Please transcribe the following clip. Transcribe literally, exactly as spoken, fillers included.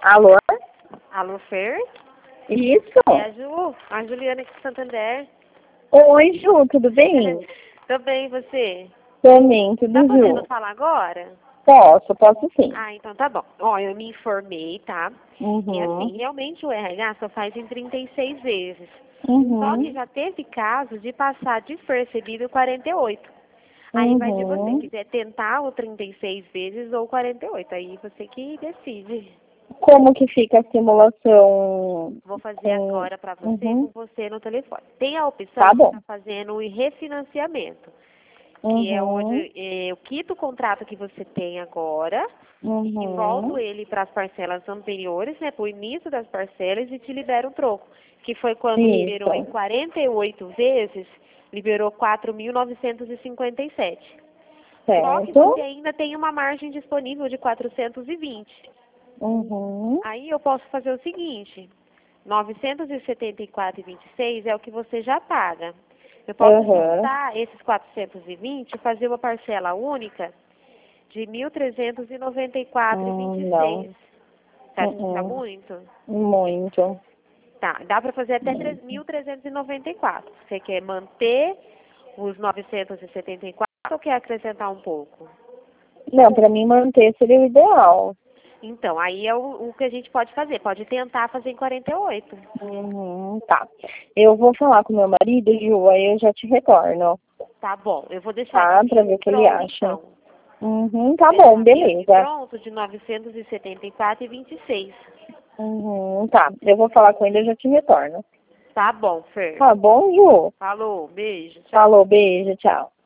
Alô? Alô, Fer? Isso? É a Ju, a Juliana aqui de Santander. Oi, Ju, tudo bem? Tô bem, e você? Também, tudo Tá podendo Ju. falar agora? Posso, posso sim. Ah, então tá bom. Ó, eu me informei, tá? E Uhum, assim, realmente o R H só faz em trinta e seis vezes. Só que uhum, já teve casos de passar despercebido quarenta e oito. Aí vai de você, uhum. quiser tentar o trinta e seis vezes ou quarenta e oito. Aí você que decide. Como que fica a simulação Vou fazer com... agora pra você, com Uhum, você no telefone. Tem a opção tá de bom. estar fazendo o refinanciamento, que é Uhum, onde é, eu quito o contrato que você tem agora e volto uhum. ele para as parcelas anteriores, né, para o início das parcelas e te libero um troco, que foi quando liberou em Isso, quarenta e oito vezes, liberou quatro mil novecentos e cinquenta e sete. Só que você certo? ainda tem uma margem disponível de quatrocentos e vinte. Uhum, Aí eu posso fazer o seguinte, novecentos e setenta e quatro e vinte e seis é o que você já paga. Eu posso uhum. juntar esses quatrocentos e vinte e fazer uma parcela única de mil trezentos e noventa e quatro e vinte Hum, e não, seis. Tá, tá uhum. muito? Muito. Tá, dá para fazer até Muito. mil trezentos e noventa e quatro. Você quer manter os novecentos e setenta e quatro ou quer acrescentar um pouco? Não, pra mim manter seria o ideal. Então, aí é o, o que a gente pode fazer. Pode tentar fazer em quarenta e oito. Uhum, tá. Eu vou falar com meu marido, Ju, aí eu já te retorno, Tá bom, eu vou deixar tá? aqui Pra ver ele o que ele pronto acha. então. Uhum, Vou tá bom, deixar ele beleza. pronto de novecentos e setenta e quatro e vinte e seis. Uhum, tá. Eu vou falar com ele e eu já te retorno. Tá bom, Fer. Tá bom, Ju? Falou, beijo, tchau. Falou, beijo, tchau.